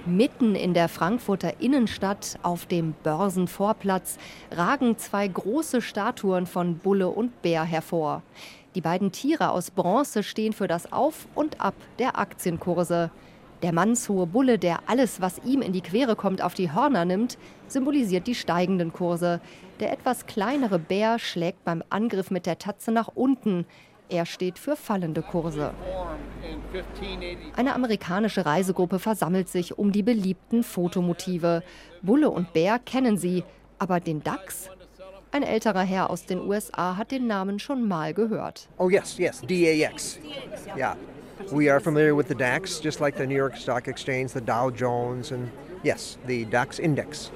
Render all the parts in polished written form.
Mitten in der Frankfurter Innenstadt auf dem Börsenvorplatz ragen zwei große Statuen von Bulle und Bär hervor. Die beiden Tiere aus Bronze stehen für das Auf und Ab der Aktienkurse. Der mannshohe Bulle, der alles, was ihm in die Quere kommt, auf die Hörner nimmt, symbolisiert die steigenden Kurse. Der etwas kleinere Bär schlägt beim Angriff mit der Tatze nach unten. Er steht für fallende Kurse. Eine amerikanische Reisegruppe versammelt sich um die beliebten Fotomotive. Bulle und Bär kennen sie, aber den DAX? Ein älterer Herr aus den USA hat den Namen schon mal gehört. Oh yes, DAX. Yeah. We are familiar with the DAX, just like the New York Stock Exchange, the Dow Jones, and yes, the DAX Index.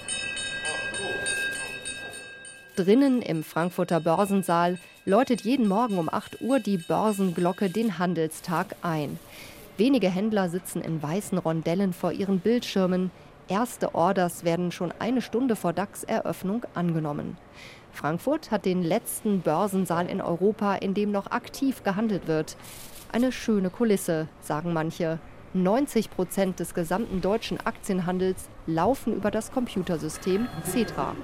Drinnen im Frankfurter Börsensaal läutet jeden Morgen um 8 Uhr die Börsenglocke den Handelstag ein. Wenige Händler sitzen in weißen Rondellen vor ihren Bildschirmen. Erste Orders werden schon eine Stunde vor DAX-Eröffnung angenommen. Frankfurt hat den letzten Börsensaal in Europa, in dem noch aktiv gehandelt wird. Eine schöne Kulisse, sagen manche. 90% des gesamten deutschen Aktienhandels laufen über das Computersystem Xetra.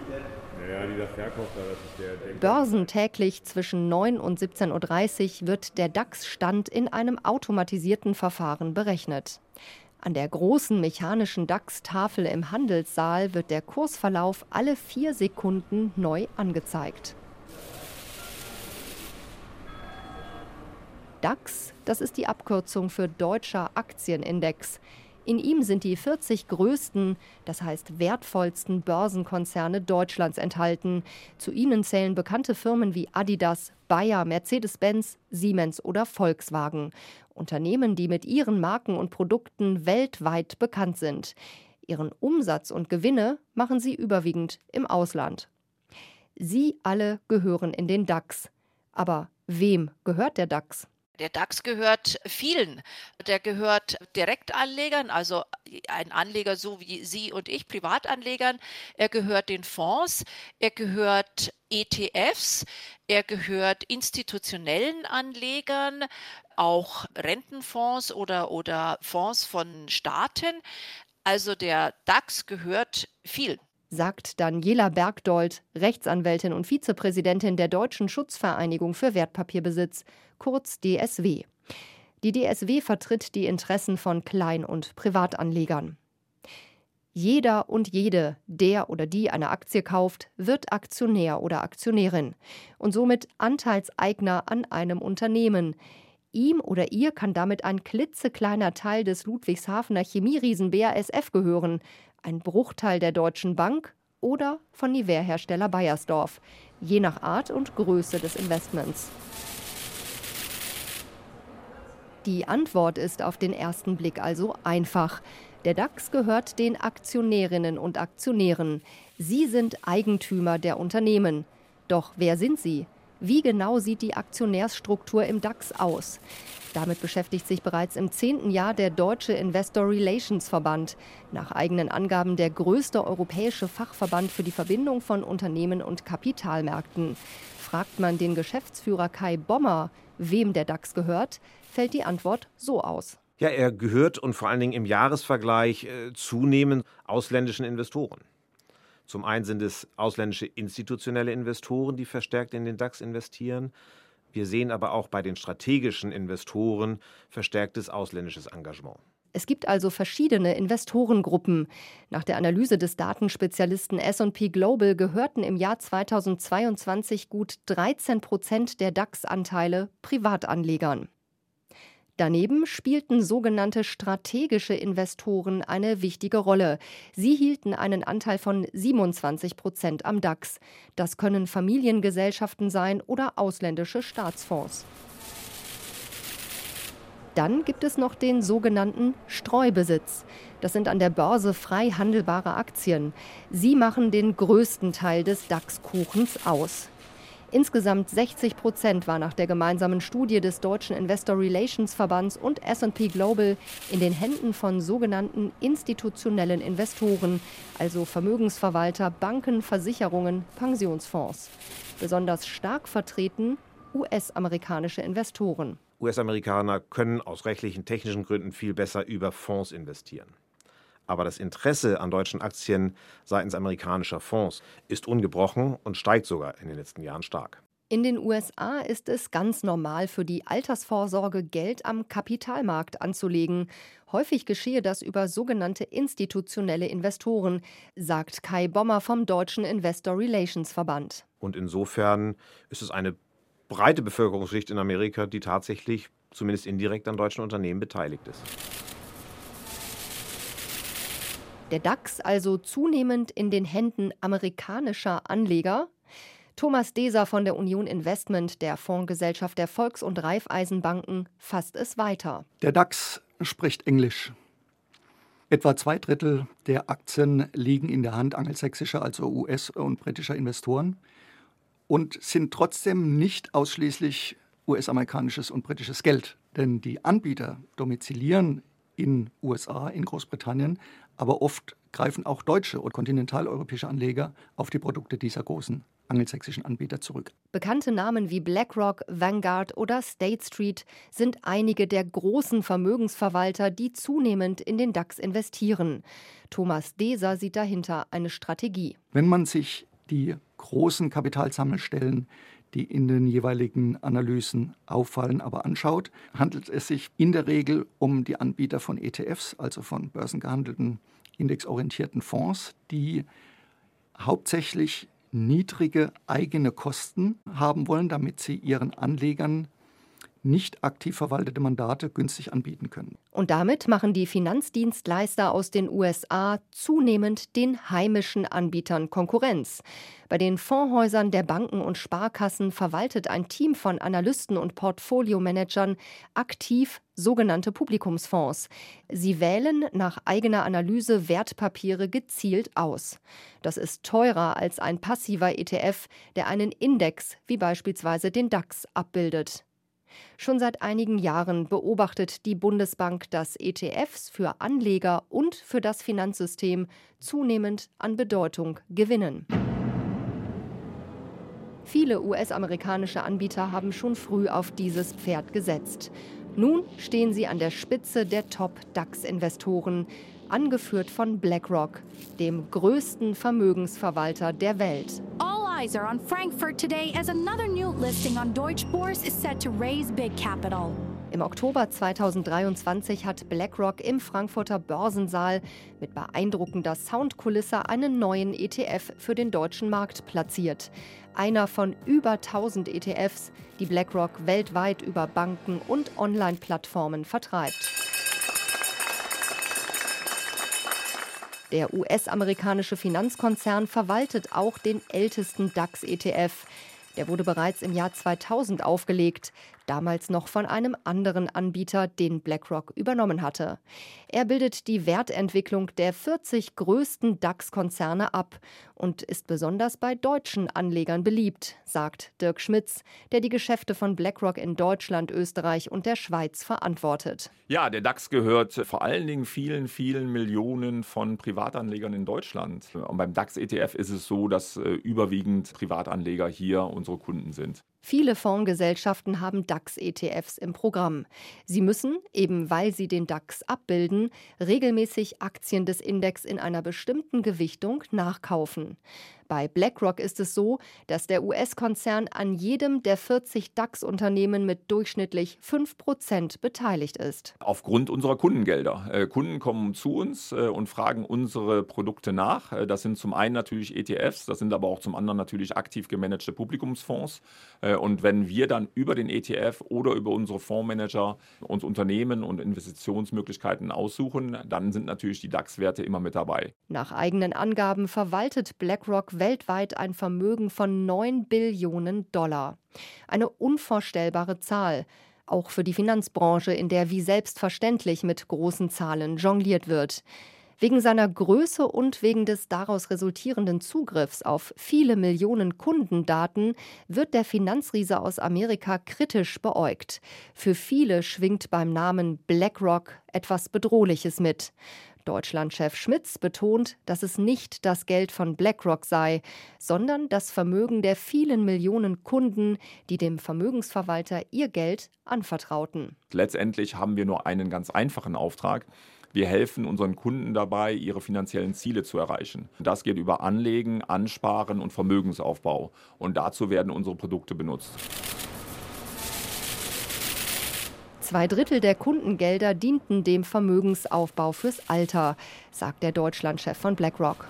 Börsentäglich zwischen 9 und 17:30 Uhr wird der DAX-Stand in einem automatisierten Verfahren berechnet. An der großen mechanischen DAX-Tafel im Handelssaal wird der Kursverlauf alle 4 Sekunden neu angezeigt. DAX, das ist die Abkürzung für Deutscher Aktienindex. In ihm sind die 40 größten, das heißt wertvollsten Börsenkonzerne Deutschlands enthalten. Zu ihnen zählen bekannte Firmen wie Adidas, Bayer, Mercedes-Benz, Siemens oder Volkswagen. Unternehmen, die mit ihren Marken und Produkten weltweit bekannt sind. Ihren Umsatz und Gewinne machen sie überwiegend im Ausland. Sie alle gehören in den DAX. Aber wem gehört der DAX? Der DAX gehört vielen. Der gehört Direktanlegern, also ein Anleger so wie Sie und ich, Privatanlegern. Er gehört den Fonds, er gehört ETFs, er gehört institutionellen Anlegern, auch Rentenfonds oder Fonds von Staaten. Also der DAX gehört vielen. Sagt Daniela Bergdold, Rechtsanwältin und Vizepräsidentin der Deutschen Schutzvereinigung für Wertpapierbesitz, kurz DSW. Die DSW vertritt die Interessen von Klein- und Privatanlegern. Jeder und jede, der oder die eine Aktie kauft, wird Aktionär oder Aktionärin und somit Anteilseigner an einem Unternehmen. Ihm oder ihr kann damit ein klitzekleiner Teil des Ludwigshafener Chemieriesen BASF gehören, ein Bruchteil der Deutschen Bank oder von Nivea-Hersteller Beiersdorf, je nach Art und Größe des Investments. Die Antwort ist auf den ersten Blick also einfach. Der DAX gehört den Aktionärinnen und Aktionären. Sie sind Eigentümer der Unternehmen. Doch wer sind sie? Wie genau sieht die Aktionärsstruktur im DAX aus? Damit beschäftigt sich bereits im 10. Jahr der Deutsche Investor Relations Verband, nach eigenen Angaben der größte europäische Fachverband für die Verbindung von Unternehmen und Kapitalmärkten. Fragt man den Geschäftsführer Kai Bommer, wem der DAX gehört, fällt die Antwort so aus. Ja, er gehört und vor allen Dingen im Jahresvergleich zunehmend ausländischen Investoren. Zum einen sind es ausländische institutionelle Investoren, die verstärkt in den DAX investieren. Wir sehen aber auch bei den strategischen Investoren verstärktes ausländisches Engagement. Es gibt also verschiedene Investorengruppen. Nach der Analyse des Datenspezialisten S&P Global gehörten im Jahr 2022 gut 13% der DAX-Anteile Privatanlegern. Daneben spielten sogenannte strategische Investoren eine wichtige Rolle. Sie hielten einen Anteil von 27% am DAX. Das können Familiengesellschaften sein oder ausländische Staatsfonds. Dann gibt es noch den sogenannten Streubesitz. Das sind an der Börse frei handelbare Aktien. Sie machen den größten Teil des DAX-Kuchens aus. Insgesamt 60% war nach der gemeinsamen Studie des Deutschen Investor Relations Verbands und S&P Global in den Händen von sogenannten institutionellen Investoren, also Vermögensverwalter, Banken, Versicherungen, Pensionsfonds. Besonders stark vertreten US-amerikanische Investoren. US-Amerikaner können aus rechtlichen, technischen Gründen viel besser über Fonds investieren. Aber das Interesse an deutschen Aktien seitens amerikanischer Fonds ist ungebrochen und steigt sogar in den letzten Jahren stark. In den USA ist es ganz normal für die Altersvorsorge, Geld am Kapitalmarkt anzulegen. Häufig geschehe das über sogenannte institutionelle Investoren, sagt Kai Bommer vom Deutschen Investor Relations Verband. Und insofern ist es eine breite Bevölkerungsschicht in Amerika, die tatsächlich zumindest indirekt an deutschen Unternehmen beteiligt ist. Der DAX also zunehmend in den Händen amerikanischer Anleger? Thomas Deser von der Union Investment, der Fondsgesellschaft der Volks- und Raiffeisenbanken, fasst es weiter. Der DAX spricht Englisch. Etwa 2/3 der Aktien liegen in der Hand angelsächsischer, also US- und britischer Investoren und sind trotzdem nicht ausschließlich US-amerikanisches und britisches Geld. Denn die Anbieter domizilieren in USA, in Großbritannien, aber oft greifen auch deutsche und kontinentaleuropäische Anleger auf die Produkte dieser großen angelsächsischen Anbieter zurück. Bekannte Namen wie BlackRock, Vanguard oder State Street sind einige der großen Vermögensverwalter, die zunehmend in den DAX investieren. Thomas Deser sieht dahinter eine Strategie. Wenn man sich die großen Kapitalsammelstellen, die in den jeweiligen Analysen auffallen, aber anschaut, handelt es sich in der Regel um die Anbieter von ETFs, also von börsengehandelten, indexorientierten Fonds, die hauptsächlich niedrige eigene Kosten haben wollen, damit sie ihren Anlegern nicht aktiv verwaltete Mandate günstig anbieten können. Und damit machen die Finanzdienstleister aus den USA zunehmend den heimischen Anbietern Konkurrenz. Bei den Fondshäusern der Banken und Sparkassen verwaltet ein Team von Analysten und Portfoliomanagern aktiv sogenannte Publikumsfonds. Sie wählen nach eigener Analyse Wertpapiere gezielt aus. Das ist teurer als ein passiver ETF, der einen Index, wie beispielsweise den DAX, abbildet. Schon seit einigen Jahren beobachtet die Bundesbank, dass ETFs für Anleger und für das Finanzsystem zunehmend an Bedeutung gewinnen. Viele US-amerikanische Anbieter haben schon früh auf dieses Pferd gesetzt. Nun stehen sie an der Spitze der Top-DAX-Investoren, angeführt von BlackRock, dem größten Vermögensverwalter der Welt. All eyes are on Frankfurt today as another new listing on Deutsche Börse is set to raise big capital. Im Oktober 2023 hat BlackRock im Frankfurter Börsensaal mit beeindruckender Soundkulisse einen neuen ETF für den deutschen Markt platziert. Einer von über 1000 ETFs, die BlackRock weltweit über Banken und Online-Plattformen vertreibt. Der US-amerikanische Finanzkonzern verwaltet auch den ältesten DAX-ETF. Der wurde bereits im Jahr 2000 aufgelegt, damals noch von einem anderen Anbieter, den BlackRock übernommen hatte. Er bildet die Wertentwicklung der 40 größten DAX-Konzerne ab und ist besonders bei deutschen Anlegern beliebt, sagt Dirk Schmitz, der die Geschäfte von BlackRock in Deutschland, Österreich und der Schweiz verantwortet. Ja, der DAX gehört vor allen Dingen vielen, vielen Millionen von Privatanlegern in Deutschland. Und beim DAX-ETF ist es so, dass überwiegend Privatanleger hier unsere Kunden sind. Viele Fondsgesellschaften haben DAX-ETFs im Programm. Sie müssen, eben weil sie den DAX abbilden, regelmäßig Aktien des Index in einer bestimmten Gewichtung nachkaufen. Bei BlackRock ist es so, dass der US-Konzern an jedem der 40 DAX-Unternehmen mit durchschnittlich 5% beteiligt ist. Aufgrund unserer Kundengelder. Kunden kommen zu uns und fragen unsere Produkte nach. Das sind zum einen natürlich ETFs, das sind aber auch zum anderen natürlich aktiv gemanagte Publikumsfonds. Und wenn wir dann über den ETF oder über unsere Fondsmanager uns Unternehmen und Investitionsmöglichkeiten aussuchen, dann sind natürlich die DAX-Werte immer mit dabei. Nach eigenen Angaben verwaltet BlackRock weltweit ein Vermögen von $9 Billionen. Eine unvorstellbare Zahl, auch für die Finanzbranche, in der wie selbstverständlich mit großen Zahlen jongliert wird. Wegen seiner Größe und wegen des daraus resultierenden Zugriffs auf viele Millionen Kundendaten wird der Finanzriese aus Amerika kritisch beäugt. Für viele schwingt beim Namen BlackRock etwas Bedrohliches mit. Deutschlandchef Schmitz betont, dass es nicht das Geld von BlackRock sei, sondern das Vermögen der vielen Millionen Kunden, die dem Vermögensverwalter ihr Geld anvertrauten. Letztendlich haben wir nur einen ganz einfachen Auftrag. Wir helfen unseren Kunden dabei, ihre finanziellen Ziele zu erreichen. Das geht über Anlegen, Ansparen und Vermögensaufbau. Und dazu werden unsere Produkte benutzt. 2/3 der Kundengelder dienten dem Vermögensaufbau fürs Alter, sagt der Deutschlandchef von BlackRock.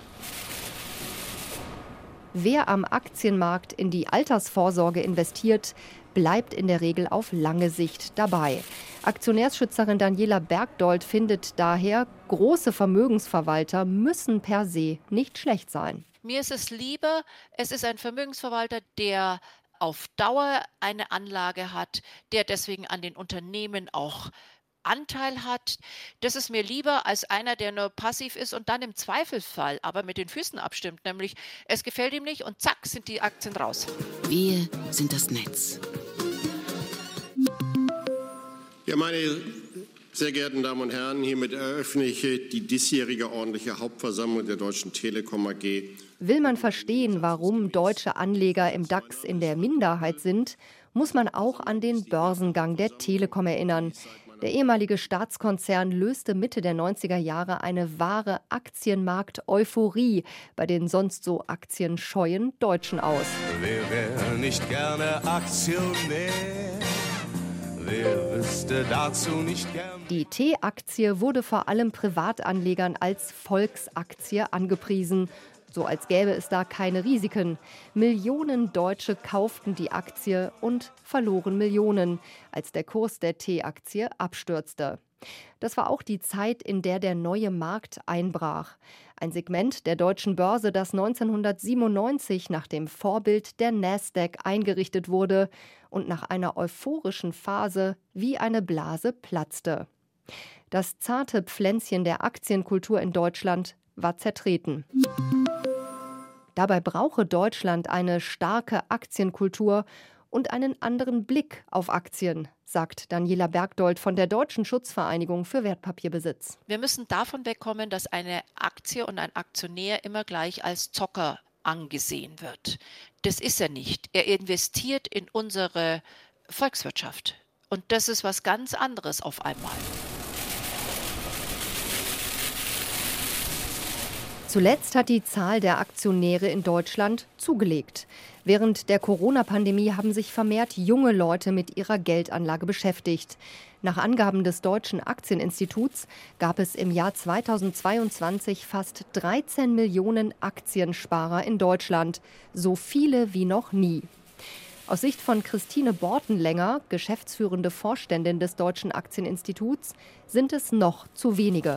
Wer am Aktienmarkt in die Altersvorsorge investiert, bleibt in der Regel auf lange Sicht dabei. Aktionärsschützerin Daniela Bergdold findet daher, große Vermögensverwalter müssen per se nicht schlecht sein. Mir ist es lieber, es ist ein Vermögensverwalter, der auf Dauer eine Anlage hat, der deswegen an den Unternehmen auch Anteil hat. Das ist mir lieber als einer, der nur passiv ist und dann im Zweifelsfall aber mit den Füßen abstimmt, nämlich es gefällt ihm nicht und zack sind die Aktien raus. Wir sind das Netz. Ja, meine sehr geehrten Damen und Herren, hiermit eröffne ich die diesjährige ordentliche Hauptversammlung der Deutschen Telekom AG. Will man verstehen, warum deutsche Anleger im DAX in der Minderheit sind, muss man auch an den Börsengang der Telekom erinnern. Der ehemalige Staatskonzern löste Mitte der 90er Jahre eine wahre Aktienmarkt-Euphorie bei den sonst so aktienscheuen Deutschen aus. Wer wäre nicht gerne Aktionär? Wer wüsste dazu nicht gern? Die T-Aktie wurde vor allem Privatanlegern als Volksaktie angepriesen. So als gäbe es da keine Risiken. Millionen Deutsche kauften die Aktie und verloren Millionen, als der Kurs der T-Aktie abstürzte. Das war auch die Zeit, in der der neue Markt einbrach. Ein Segment der deutschen Börse, das 1997 nach dem Vorbild der Nasdaq eingerichtet wurde und nach einer euphorischen Phase wie eine Blase platzte. Das zarte Pflänzchen der Aktienkultur in Deutschland war zertreten. Dabei brauche Deutschland eine starke Aktienkultur und einen anderen Blick auf Aktien, sagt Daniela Bergdold von der Deutschen Schutzvereinigung für Wertpapierbesitz. Wir müssen davon wegkommen, dass eine Aktie und ein Aktionär immer gleich als Zocker angesehen wird. Das ist er nicht. Er investiert in unsere Volkswirtschaft. Und das ist was ganz anderes auf einmal. Zuletzt hat die Zahl der Aktionäre in Deutschland zugelegt. Während der Corona-Pandemie haben sich vermehrt junge Leute mit ihrer Geldanlage beschäftigt. Nach Angaben des Deutschen Aktieninstituts gab es im Jahr 2022 fast 13 Millionen Aktiensparer in Deutschland. So viele wie noch nie. Aus Sicht von Christine Bortenlänger, geschäftsführende Vorständin des Deutschen Aktieninstituts, sind es noch zu wenige.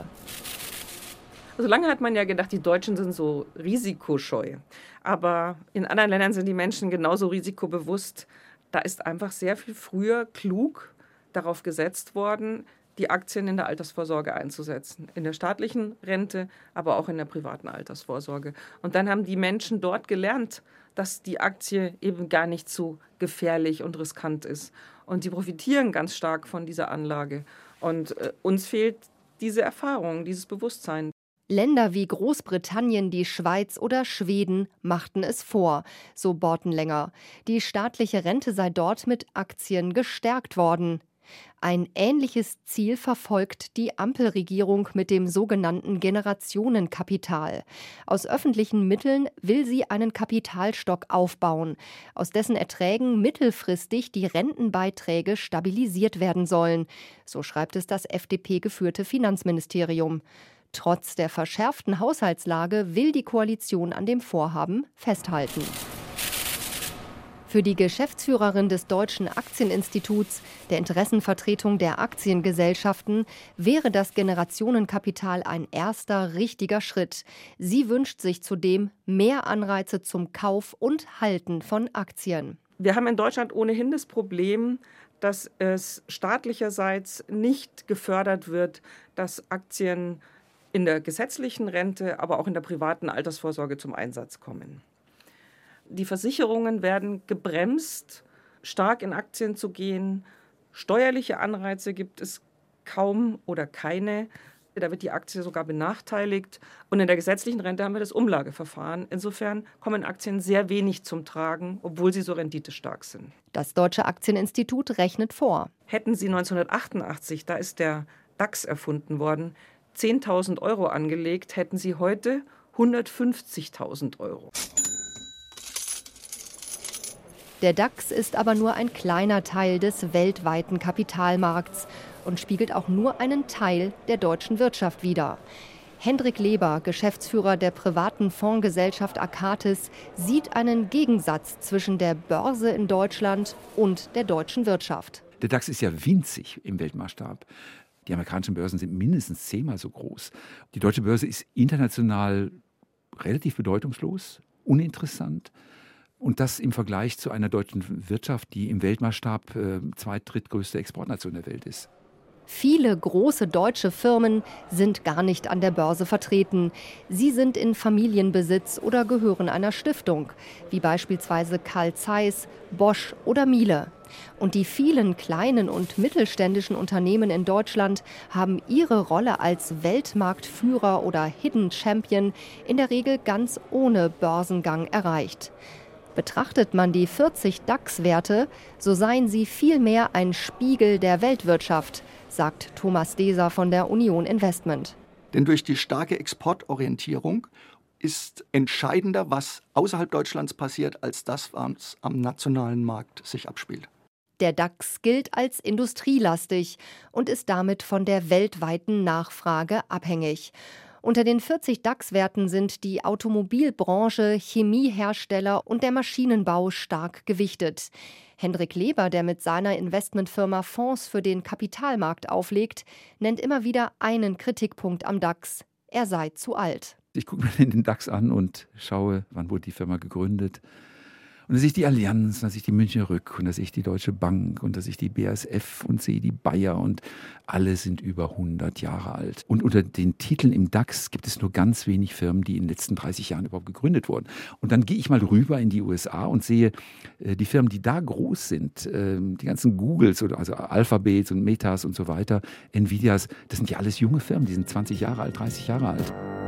Also lange hat man ja gedacht, die Deutschen sind so risikoscheu. Aber in anderen Ländern sind die Menschen genauso risikobewusst. Da ist einfach sehr viel früher klug darauf gesetzt worden, die Aktien in der Altersvorsorge einzusetzen. In der staatlichen Rente, aber auch in der privaten Altersvorsorge. Und dann haben die Menschen dort gelernt, dass die Aktie eben gar nicht so gefährlich und riskant ist. Und die profitieren ganz stark von dieser Anlage. Und uns fehlt diese Erfahrung, dieses Bewusstsein. Länder wie Großbritannien, die Schweiz oder Schweden machten es vor, so Bortenlänger. Die staatliche Rente sei dort mit Aktien gestärkt worden. Ein ähnliches Ziel verfolgt die Ampelregierung mit dem sogenannten Generationenkapital. Aus öffentlichen Mitteln will sie einen Kapitalstock aufbauen, aus dessen Erträgen mittelfristig die Rentenbeiträge stabilisiert werden sollen. So schreibt es das FDP-geführte Finanzministerium. Trotz der verschärften Haushaltslage will die Koalition an dem Vorhaben festhalten. Für die Geschäftsführerin des Deutschen Aktieninstituts, der Interessenvertretung der Aktiengesellschaften, wäre das Generationenkapital ein erster richtiger Schritt. Sie wünscht sich zudem mehr Anreize zum Kauf und Halten von Aktien. Wir haben in Deutschland ohnehin das Problem, dass es staatlicherseits nicht gefördert wird, dass Aktien in der gesetzlichen Rente, aber auch in der privaten Altersvorsorge zum Einsatz kommen. Die Versicherungen werden gebremst, stark in Aktien zu gehen. Steuerliche Anreize gibt es kaum oder keine. Da wird die Aktie sogar benachteiligt. Und in der gesetzlichen Rente haben wir das Umlageverfahren. Insofern kommen Aktien sehr wenig zum Tragen, obwohl sie so renditestark sind. Das Deutsche Aktieninstitut rechnet vor. Hätten Sie 1988, da ist der DAX erfunden worden, 10.000 € angelegt, hätten sie heute 150.000 €. Der DAX ist aber nur ein kleiner Teil des weltweiten Kapitalmarkts und spiegelt auch nur einen Teil der deutschen Wirtschaft wider. Hendrik Leber, Geschäftsführer der privaten Fondsgesellschaft Akatis, sieht einen Gegensatz zwischen der Börse in Deutschland und der deutschen Wirtschaft. Der DAX ist ja winzig im Weltmaßstab. Die amerikanischen Börsen sind mindestens 10-mal so groß. Die deutsche Börse ist international relativ bedeutungslos, uninteressant. Und das im Vergleich zu einer deutschen Wirtschaft, die im Weltmaßstab zweit-drittgrößte Exportnation der Welt ist. Viele große deutsche Firmen sind gar nicht an der Börse vertreten. Sie sind in Familienbesitz oder gehören einer Stiftung, wie beispielsweise Carl Zeiss, Bosch oder Miele. Und die vielen kleinen und mittelständischen Unternehmen in Deutschland haben ihre Rolle als Weltmarktführer oder Hidden Champion in der Regel ganz ohne Börsengang erreicht. Betrachtet man die 40 DAX-Werte, so seien sie vielmehr ein Spiegel der Weltwirtschaft, sagt Thomas Deser von der Union Investment. Denn durch die starke Exportorientierung ist entscheidender, was außerhalb Deutschlands passiert, als das, was am nationalen Markt sich abspielt. Der DAX gilt als industrielastig und ist damit von der weltweiten Nachfrage abhängig. Unter den 40 DAX-Werten sind die Automobilbranche, Chemiehersteller und der Maschinenbau stark gewichtet. Hendrik Leber, der mit seiner Investmentfirma Fonds für den Kapitalmarkt auflegt, nennt immer wieder einen Kritikpunkt am DAX. Er sei zu alt. Ich gucke mir den DAX an und schaue, wann wurde die Firma gegründet. Und da sehe ich die Allianz, da sehe ich die Münchner Rück und da sehe ich die Deutsche Bank und da sehe ich die BASF und sehe die Bayer und alle sind über 100 Jahre alt. Und unter den Titeln im DAX gibt es nur ganz wenig Firmen, die in den letzten 30 Jahren überhaupt gegründet wurden. Und dann gehe ich mal rüber in die USA und sehe die Firmen, die da groß sind, die ganzen Googles, oder also Alphabets und Metas und so weiter, Nvidias, das sind ja alles junge Firmen, die sind 20 Jahre alt, 30 Jahre alt.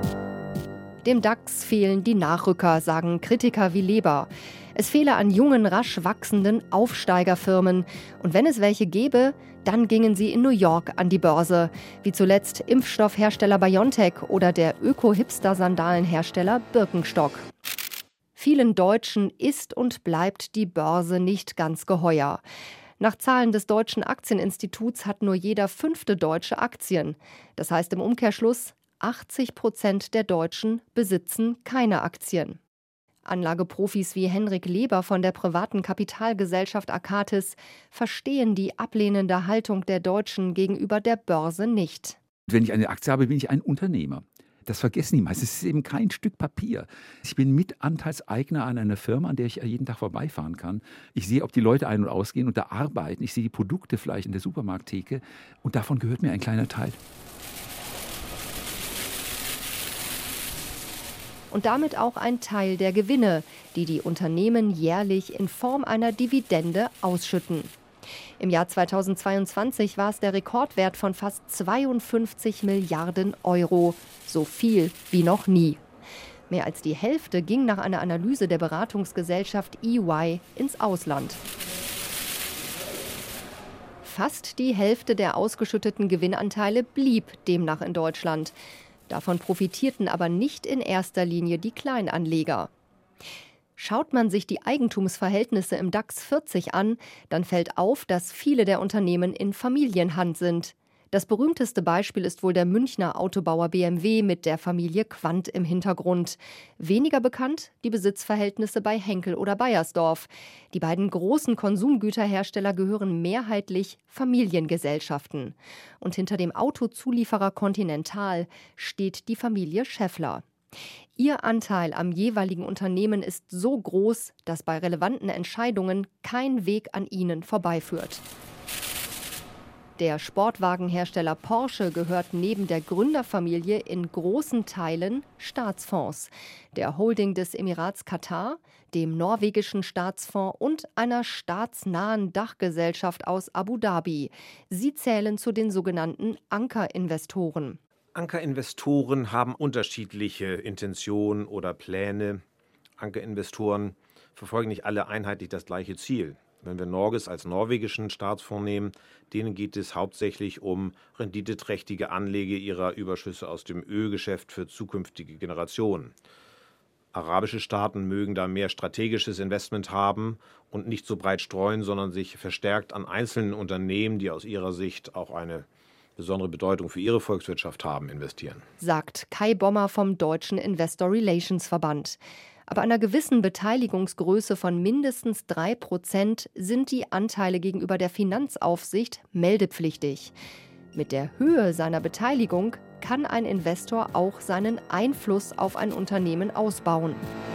Dem DAX fehlen die Nachrücker, sagen Kritiker wie Leber. Es fehle an jungen, rasch wachsenden Aufsteigerfirmen. Und wenn es welche gäbe, dann gingen sie in New York an die Börse. Wie zuletzt Impfstoffhersteller BioNTech oder der Öko-Hipster-Sandalenhersteller Birkenstock. Vielen Deutschen ist und bleibt die Börse nicht ganz geheuer. Nach Zahlen des Deutschen Aktieninstituts hat nur jeder 5. Deutsche Aktien. Das heißt im Umkehrschluss, 80% der Deutschen besitzen keine Aktien. Anlageprofis wie Hendrik Leber von der privaten Kapitalgesellschaft Akatis verstehen die ablehnende Haltung der Deutschen gegenüber der Börse nicht. Wenn ich eine Aktie habe, bin ich ein Unternehmer. Das vergessen die meisten. Es ist eben kein Stück Papier. Ich bin Mitanteilseigner an einer Firma, an der ich jeden Tag vorbeifahren kann. Ich sehe, ob die Leute ein- und ausgehen und da arbeiten. Ich sehe die Produkte vielleicht in der Supermarkttheke und davon gehört mir ein kleiner Teil. Und damit auch ein Teil der Gewinne, die die Unternehmen jährlich in Form einer Dividende ausschütten. Im Jahr 2022 war es der Rekordwert von fast 52 Milliarden Euro, so viel wie noch nie. Mehr als die Hälfte ging nach einer Analyse der Beratungsgesellschaft EY ins Ausland. Fast die Hälfte der ausgeschütteten Gewinnanteile blieb demnach in Deutschland. Davon profitierten aber nicht in erster Linie die Kleinanleger. Schaut man sich die Eigentumsverhältnisse im DAX 40 an, dann fällt auf, dass viele der Unternehmen in Familienhand sind. Das berühmteste Beispiel ist wohl der Münchner Autobauer BMW mit der Familie Quandt im Hintergrund. Weniger bekannt die Besitzverhältnisse bei Henkel oder Beiersdorf. Die beiden großen Konsumgüterhersteller gehören mehrheitlich Familiengesellschaften. Und hinter dem Autozulieferer Continental steht die Familie Schaeffler. Ihr Anteil am jeweiligen Unternehmen ist so groß, dass bei relevanten Entscheidungen kein Weg an ihnen vorbeiführt. Der Sportwagenhersteller Porsche gehört neben der Gründerfamilie in großen Teilen Staatsfonds, der Holding des Emirats Katar, dem norwegischen Staatsfonds und einer staatsnahen Dachgesellschaft aus Abu Dhabi. Sie zählen zu den sogenannten Ankerinvestoren. Ankerinvestoren haben unterschiedliche Intentionen oder Pläne. Ankerinvestoren verfolgen nicht alle einheitlich das gleiche Ziel. Wenn wir Norges als norwegischen Staatsfonds nehmen, denen geht es hauptsächlich um renditeträchtige Anlege ihrer Überschüsse aus dem Ölgeschäft für zukünftige Generationen. Arabische Staaten mögen da mehr strategisches Investment haben und nicht so breit streuen, sondern sich verstärkt an einzelnen Unternehmen, die aus ihrer Sicht auch eine besondere Bedeutung für ihre Volkswirtschaft haben, investieren. Sagt Kai Bommer vom Deutschen Investor Relations Verband. Aber einer gewissen Beteiligungsgröße von mindestens 3% sind die Anteile gegenüber der Finanzaufsicht meldepflichtig. Mit der Höhe seiner Beteiligung kann ein Investor auch seinen Einfluss auf ein Unternehmen ausbauen.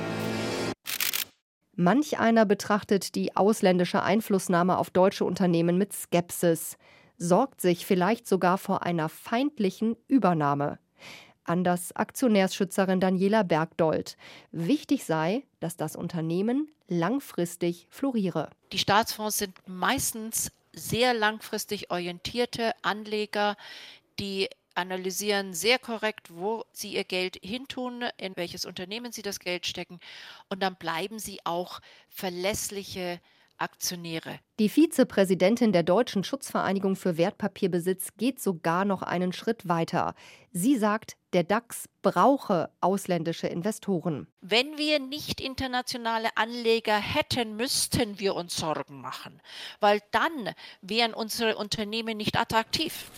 Manch einer betrachtet die ausländische Einflussnahme auf deutsche Unternehmen mit Skepsis, sorgt sich vielleicht sogar vor einer feindlichen Übernahme. Anders Aktionärsschützerin Daniela Bergdold. Wichtig sei, dass das Unternehmen langfristig floriere. Die Staatsfonds sind meistens sehr langfristig orientierte Anleger, die analysieren sehr korrekt, wo sie ihr Geld hintun, in welches Unternehmen sie das Geld stecken, und dann bleiben sie auch verlässliche Aktionäre. Die Vizepräsidentin der Deutschen Schutzvereinigung für Wertpapierbesitz geht sogar noch einen Schritt weiter. Sie sagt, der DAX brauche ausländische Investoren. Wenn wir nicht internationale Anleger hätten, müssten wir uns Sorgen machen, weil dann wären unsere Unternehmen nicht attraktiv.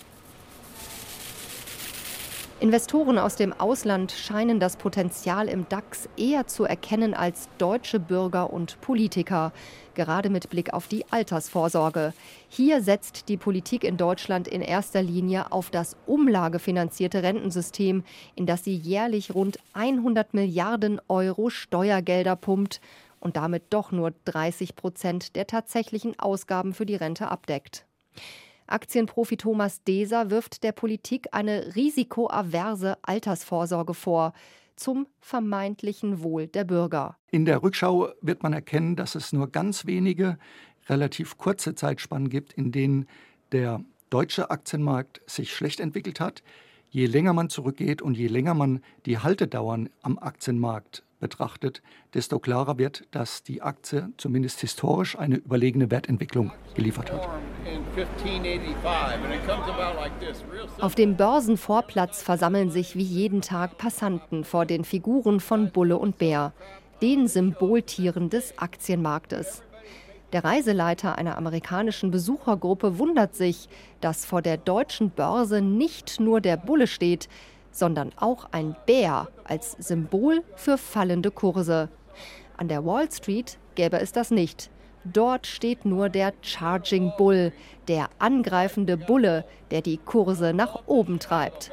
Investoren aus dem Ausland scheinen das Potenzial im DAX eher zu erkennen als deutsche Bürger und Politiker, gerade mit Blick auf die Altersvorsorge. Hier setzt die Politik in Deutschland in erster Linie auf das umlagefinanzierte Rentensystem, in das sie jährlich rund 100 Milliarden Euro Steuergelder pumpt und damit doch nur 30% der tatsächlichen Ausgaben für die Rente abdeckt. Aktienprofi Thomas Deser wirft der Politik eine risikoaverse Altersvorsorge vor, zum vermeintlichen Wohl der Bürger. In der Rückschau wird man erkennen, dass es nur ganz wenige, relativ kurze Zeitspannen gibt, in denen der deutsche Aktienmarkt sich schlecht entwickelt hat. Je länger man zurückgeht und je länger man die Haltedauern am Aktienmarkt betrachtet, desto klarer wird, dass die Aktie zumindest historisch eine überlegene Wertentwicklung geliefert hat. Auf dem Börsenvorplatz versammeln sich wie jeden Tag Passanten vor den Figuren von Bulle und Bär, den Symboltieren des Aktienmarktes. Der Reiseleiter einer amerikanischen Besuchergruppe wundert sich, dass vor der deutschen Börse nicht nur der Bulle steht, sondern auch ein Bär als Symbol für fallende Kurse. An der Wall Street gäbe es das nicht. Dort steht nur der Charging Bull, der angreifende Bulle, der die Kurse nach oben treibt.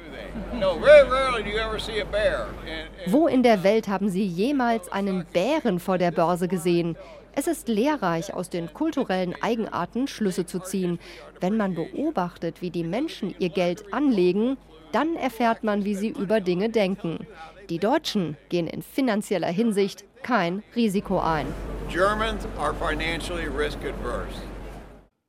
Wo in der Welt haben Sie jemals einen Bären vor der Börse gesehen? Es ist lehrreich, aus den kulturellen Eigenarten Schlüsse zu ziehen. Wenn man beobachtet, wie die Menschen ihr Geld anlegen, dann erfährt man, wie sie über Dinge denken. Die Deutschen gehen in finanzieller Hinsicht kein Risiko ein. Germans are financially risk adverse.